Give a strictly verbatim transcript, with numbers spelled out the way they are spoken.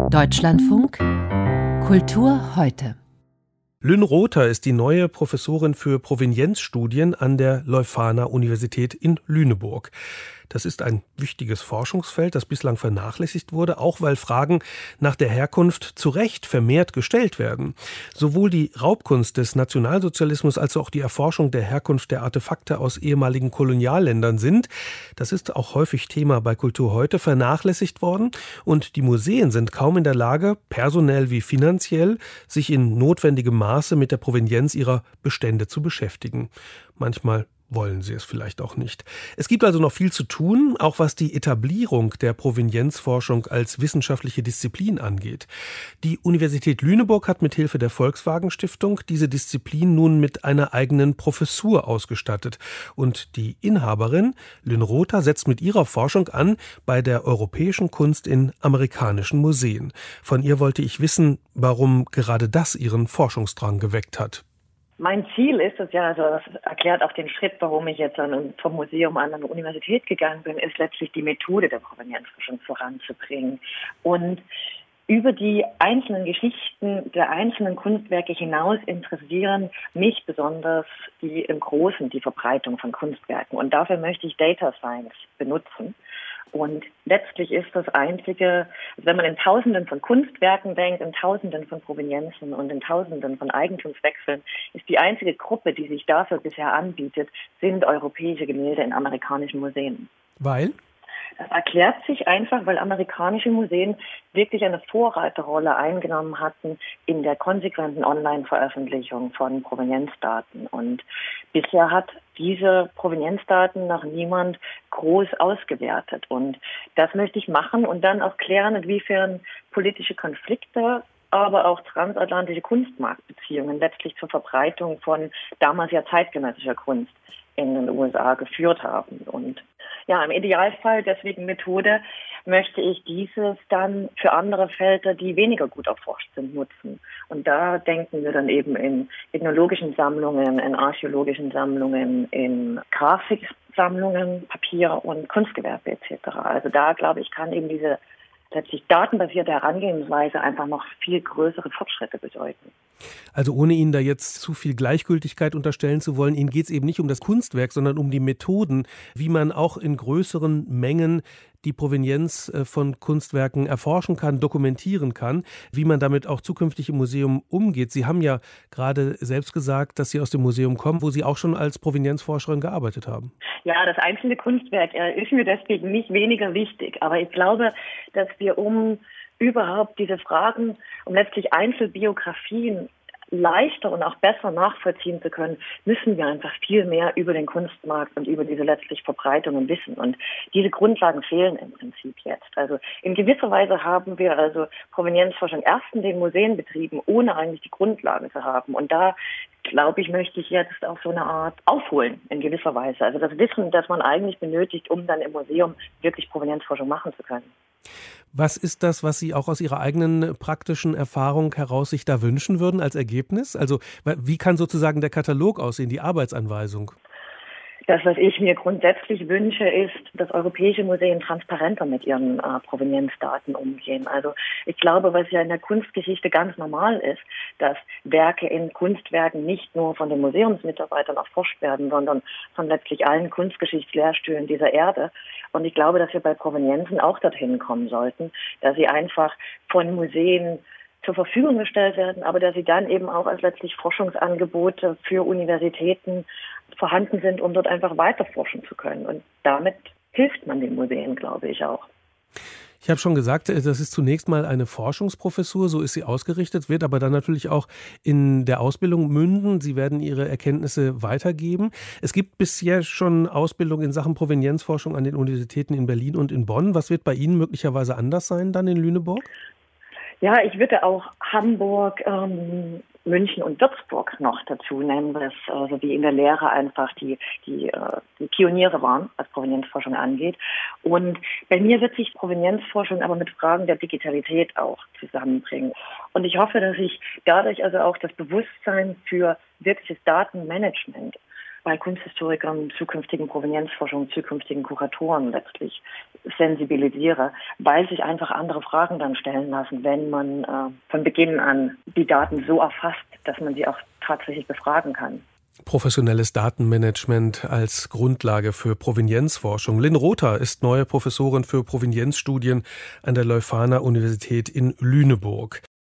Deutschlandfunk Kultur heute. Lynn Rother ist die neue Professorin für Provenienzstudien an der Leuphana-Universität in Lüneburg. Das ist ein wichtiges Forschungsfeld, das bislang vernachlässigt wurde, auch weil Fragen nach der Herkunft zu Recht vermehrt gestellt werden. Sowohl die Raubkunst des Nationalsozialismus als auch die Erforschung der Herkunft der Artefakte aus ehemaligen Kolonialländern sind, das ist auch häufig Thema bei Kultur heute, vernachlässigt worden. Und die Museen sind kaum in der Lage, personell wie finanziell, sich in notwendigem Maße mit der Provenienz ihrer Bestände zu beschäftigen. Manchmal wollen sie es vielleicht auch nicht. Es gibt also noch viel zu tun, auch was die Etablierung der Provenienzforschung als wissenschaftliche Disziplin angeht. Die Universität Lüneburg hat mit Hilfe der Volkswagen Stiftung diese Disziplin nun mit einer eigenen Professur ausgestattet. Und die Inhaberin, Lynn Rother, setzt mit ihrer Forschung an bei der europäischen Kunst in amerikanischen Museen. Von ihr wollte ich wissen, warum gerade das ihren Forschungsdrang geweckt hat. Mein Ziel ist es ja, also das erklärt auch den Schritt, warum ich jetzt an, vom Museum an eine Universität gegangen bin, ist letztlich die Methode der Provenienzforschung voranzubringen und über die einzelnen Geschichten der einzelnen Kunstwerke hinaus interessieren mich besonders die im Großen die Verbreitung von Kunstwerken. Und dafür möchte ich Data Science benutzen. Und letztlich ist das Einzige, wenn man in Tausenden von Kunstwerken denkt, in Tausenden von Provenienzen und in Tausenden von Eigentumswechseln, ist die einzige Gruppe, die sich dafür bisher anbietet, sind europäische Gemälde in amerikanischen Museen. Weil? Das erklärt sich einfach, weil amerikanische Museen wirklich eine Vorreiterrolle eingenommen hatten in der konsequenten Online-Veröffentlichung von Provenienzdaten. Und bisher hat diese Provenienzdaten noch niemand groß ausgewertet. Und das möchte ich machen und dann auch klären, inwiefern politische Konflikte, aber auch transatlantische Kunstmarktbeziehungen letztlich zur Verbreitung von damals ja zeitgenössischer Kunst in den U S A geführt haben. Und ja, im Idealfall, deswegen Methode, möchte ich dieses dann für andere Felder, die weniger gut erforscht sind, nutzen. Und da denken wir dann eben in ethnologischen Sammlungen, in archäologischen Sammlungen, in Grafiksammlungen, Papier- und Kunstgewerbe et cetera. Also da, glaube ich, kann eben diese letztlich datenbasierte Herangehensweise einfach noch viel größere Fortschritte bedeuten. Also ohne Ihnen da jetzt zu viel Gleichgültigkeit unterstellen zu wollen, Ihnen geht es eben nicht um das Kunstwerk, sondern um die Methoden, wie man auch in größeren Mengen die Provenienz von Kunstwerken erforschen kann, dokumentieren kann, wie man damit auch zukünftig im Museum umgeht. Sie haben ja gerade selbst gesagt, dass Sie aus dem Museum kommen, wo Sie auch schon als Provenienzforscherin gearbeitet haben. Ja, das einzelne Kunstwerk ist mir deswegen nicht weniger wichtig. Aber ich glaube, dass wir um überhaupt diese Fragen, um letztlich Einzelbiografien leichter und auch besser nachvollziehen zu können, müssen wir einfach viel mehr über den Kunstmarkt und über diese letztlich Verbreitungen wissen. Und diese Grundlagen fehlen im Prinzip jetzt. Also in gewisser Weise haben wir also Provenienzforschung erst in den Museen betrieben, ohne eigentlich die Grundlagen zu haben. Und da, glaube ich, möchte ich jetzt auch so eine Art aufholen in gewisser Weise. Also das Wissen, das man eigentlich benötigt, um dann im Museum wirklich Provenienzforschung machen zu können. Was ist das, was Sie auch aus Ihrer eigenen praktischen Erfahrung heraus sich da wünschen würden als Ergebnis? Also wie kann sozusagen der Katalog aussehen, die Arbeitsanweisung? Das, was ich mir grundsätzlich wünsche, ist, dass europäische Museen transparenter mit ihren äh, Provenienzdaten umgehen. Also ich glaube, was ja in der Kunstgeschichte ganz normal ist, dass Werke in Kunstwerken nicht nur von den Museumsmitarbeitern erforscht werden, sondern von letztlich allen Kunstgeschichtslehrstühlen dieser Erde. Und ich glaube, dass wir bei Provenienzen auch dorthin kommen sollten, dass sie einfach von Museen zur Verfügung gestellt werden, aber dass sie dann eben auch als letztlich Forschungsangebote für Universitäten vorhanden sind, um dort einfach weiter forschen zu können. Und damit hilft man den Museen, glaube ich, auch. Ich habe schon gesagt, das ist zunächst mal eine Forschungsprofessur, so ist sie ausgerichtet, wird aber dann natürlich auch in der Ausbildung münden. Sie werden Ihre Erkenntnisse weitergeben. Es gibt bisher schon Ausbildung in Sachen Provenienzforschung an den Universitäten in Berlin und in Bonn. Was wird bei Ihnen möglicherweise anders sein dann in Lüneburg? Ja, ich würde auch Hamburg, ähm, München und Würzburg noch dazu nennen, was also die in der Lehre einfach die, die, äh, die Pioniere waren, was Provenienzforschung angeht. Und bei mir wird sich Provenienzforschung aber mit Fragen der Digitalität auch zusammenbringen. Und ich hoffe, dass ich dadurch also auch das Bewusstsein für wirkliches Datenmanagement bei Kunsthistorikern, zukünftigen Provenienzforschung, zukünftigen Kuratoren letztlich sensibilisiere, weil sich einfach andere Fragen dann stellen lassen, wenn man äh, von Beginn an die Daten so erfasst, dass man sie auch tatsächlich befragen kann. Professionelles Datenmanagement als Grundlage für Provenienzforschung. Lynn Rother ist neue Professorin für Provenienzstudien an der Leuphana Universität in Lüneburg.